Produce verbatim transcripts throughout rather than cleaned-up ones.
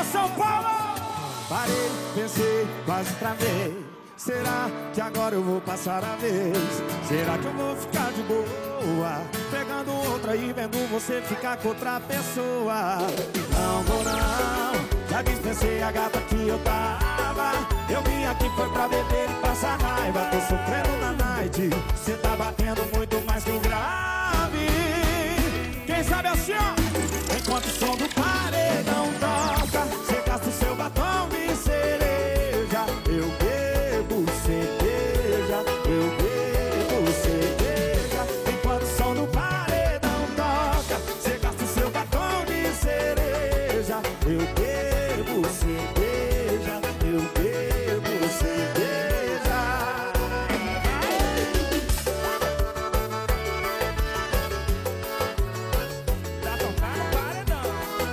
São Paulo! Parei, pensei, quase travei. Será que agora eu vou passar a vez? Será que eu vou ficar de boa, pegando outra e vendo você ficar com outra pessoa? Não vou não, já dispensei a gata que eu tava. Eu vim aqui foi pra beber e passar raiva. Tô sofrendo na night, cê tá batendo muito mais que um grave. Quem sabe assim, ó, enquanto o som do paredão toca, cê gasta o seu batom de cereja. Eu bebo cerveja, eu bebo cerveja. Enquanto o som do paredão toca, cê gasta o seu batom de cereja. Eu bebo cerveja, eu bebo cerveja. Tá tocando paredão.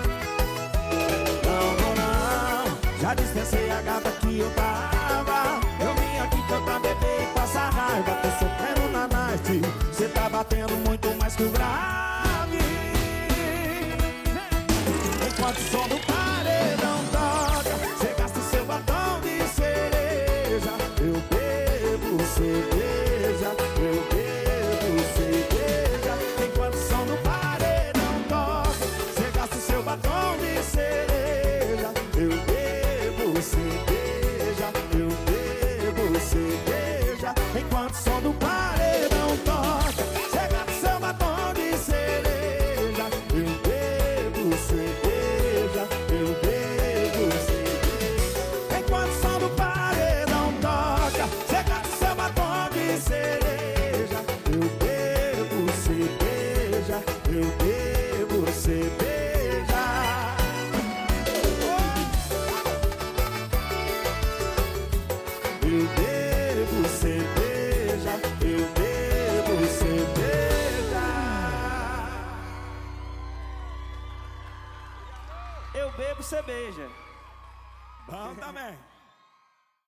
Não, não, não, já dispensei a gata que eu tava. Eu vim aqui foi pra beber e passar raiva. Tô sofrendo na night, cê tá batendo muito mais que o grave. Enquanto o som do paredão toca, cê gasta o seu batom de cereja. Eu bebo cerveja, eu bebo cerveja. Enquanto o som do paredão toca, cê gasta o seu batom de cereja. Eu bebo cerveja, eu bebo cerveja. Enquanto o som do paredão toca, cê gasta o seu batom de cereja. Eu bebo cerveja, eu bebo cerveja. Enquanto o som do paredão toca, cê gasta o seu batom de cereja. Eu bebo cerveja, eu bebo cerveja. Eu bebo cerveja, eu bebo cerveja. Eu bebo cerveja. Bom também.